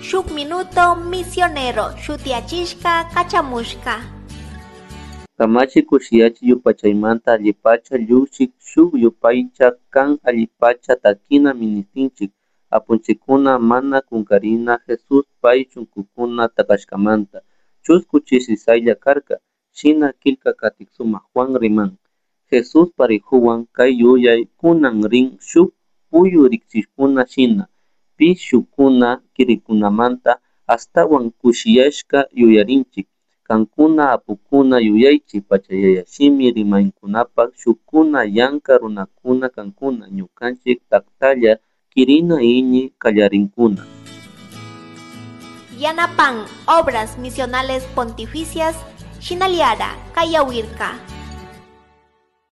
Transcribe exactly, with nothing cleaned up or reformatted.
shuk minuto misionero shutiachishka kachamushka. Kamachi kushiyachi yupachaymanta allipacha llushik shuk yupaycha kan allipacha takina ministinchik apunchikuna mana kunkarina Jesus pay chunkukuna takashkamanta chusku chisisaylla karka shina killka katik sumak Juan riman Jesus parikuwan kay yuyay kunan rin shuk puyu rikchishkuna shina pi shukkuna kirikunamanta astawan kushiyashka yuyarinchik kankuna apukuna yuyaychik pachayayashimi rimaykunapak shukkuna yanka runakuna kankuna ñukanchik taktalla kirina iñi kallarinkuna. Yanapan Obras Misionales Pontificias Shinaliara Kayawirka.